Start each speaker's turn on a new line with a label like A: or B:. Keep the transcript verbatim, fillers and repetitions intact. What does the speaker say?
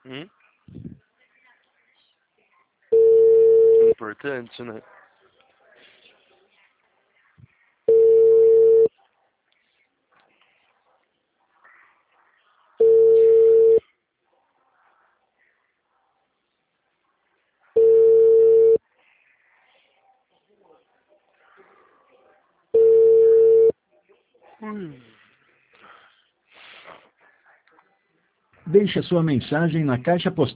A: Hum? Importante, né? Hum.
B: Deixe a sua mensagem na caixa postal